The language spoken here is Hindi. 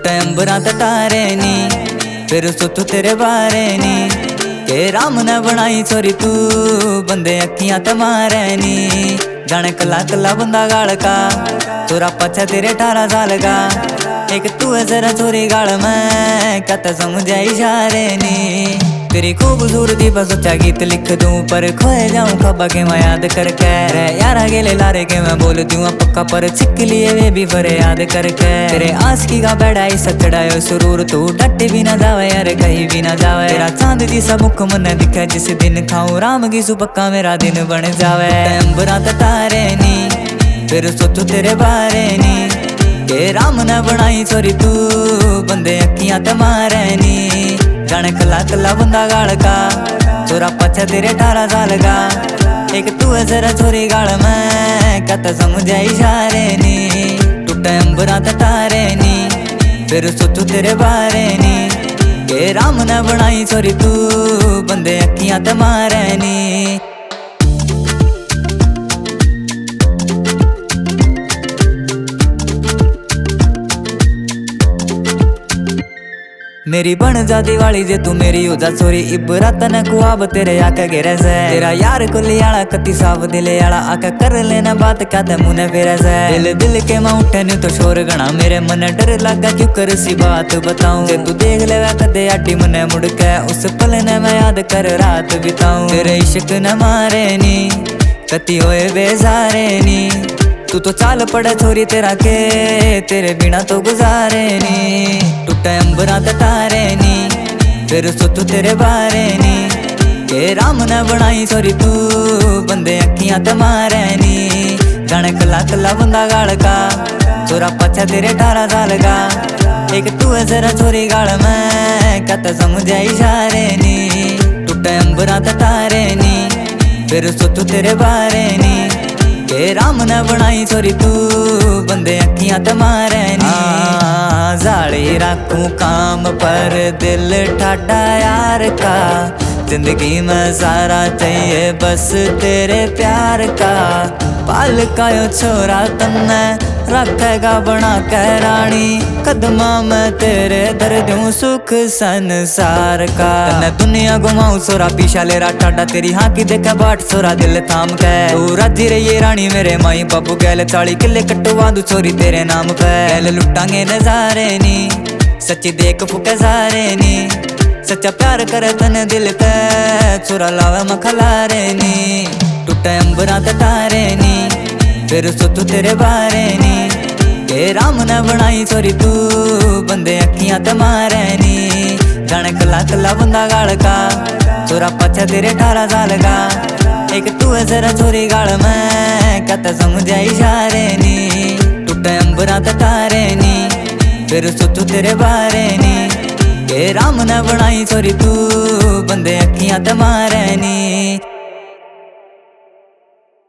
टूटे अंबरां ते तारे नी, फिर सोचो तेरे बारे नी के राम ने बनाई छोरी तू बंदे अखियां ते मारे नी। जाने कला कला बंदा गाल का छोरा पछा तेरे 18 साल का, एक तू है जरा छोरी गाल में कहता समझे इशारे नी। तेरी खूबसूरती पर सोचा गीत लिख दूं पर खोए जाऊं खबा के मैं याद करके रे यारा गेले लारे के मैं बोल दूं पक्का पर छिक लिए वे भी फरे याद करके। तेरे आशिकी का बैठाई सचड़ायो सुरूर तू डट भी ना जावे यार कहीं भी ना जावे। तेरा चांद जिसा मुख मन दिखे जिस दिन खाऊं राम की सुपक्का मेरा दिन बन जावे। अंबरां ते तारे नी, फिर सोचो तेरे बारे नी के राम ने बनाई छोरी तू बंदे अखियां ते मारे नी। जाने कला कला बंदा गाल का छोरा पछा तेरे 18 साल का, एक तू है जरा छोरी गाल में कहता समझे इशारे नी। टूटे अंबरां ते तारे नी, फिर सोचो तेरे बारे नी के राम ने बनाई छोरी तू बंदे अखियां ते मारे नी। मेरी बन जाती वाली जे तू मेरी हो जा छोरी इबरत न कुआब तेरे आके गिरे से। तेरा यार कुली आला कति साफ दिले आला आके कर लेना बात कहते मुने फिरे से। दिल दिल के मैं उठे नी तो शोर गणा मेरे मन डर लगा क्यों कर सी बात बताऊं। जे तू देख ले वै कदे आटी मने मुड़ के उस पल ने मैं याद कर रात बिताऊं। तेरे इश्क न मारे नी कति होए बेजारे नी, तू तो चाल पड़े छोरी तेरा के तेरे बिना तो गुजारे नी। टूटे अंबरां ते तारे नी, फिर सोचो तेरे बारे नी के राम ने बनाई छोरी तू बंदे अखियां ते मारे नी। जाने कला कला बंदा गाल का छोरा पछा तेरे 18 साल का, एक तू है जरा छोरी गाल में कहता समझे इशारे नी। टूटे अंबरां ते तारे नी, फिर सोचो तेरे बारे नी के राम ने बनाई छोरी तू बंदे अखियां ते मारे नी। जाली रखूं काम पर दिल ठाडा यार का, जिंदगी में सारा चाहिए बस तेरे प्यार का। पाल का यो छोरा तन्ने रखेगा बना के रानी, कदमा में तेरे दर दूं सुख संसार का। तन्ने दुनिया घुमाऊं सोरा पीछा ले रहा ठाडा तेरी हाँ की देखा बाट सोरा दिल थाम के। तू राजी रही रानी मेरे माई बाबू गैल 40 किले कटवा दू छोरी तेरे नाम पे। गैल लुटांगे नजारे नी सच्ची देख फुके सारे नी, सच्चा प्यार करे तने दिल पे छोरा लावे मखलारे नी। टूटे अंबरां ते तारे नी, फिर सोचो तेरे बारे नी के राम ने बनाई छोरी तू बंदे अखियां ते मारे नी। जाने कला कला बंदा गाल का छोरा पछा तेरे 18 साल का, एक तू है जरा छोरी गाल में कहता समझे इशारे नी। टूटे अंबरां ते तारे नी, फिर सोचो तेरे बारे नी के राम ने बनाई छोरी तू बंदे अखियां ते मारे नी।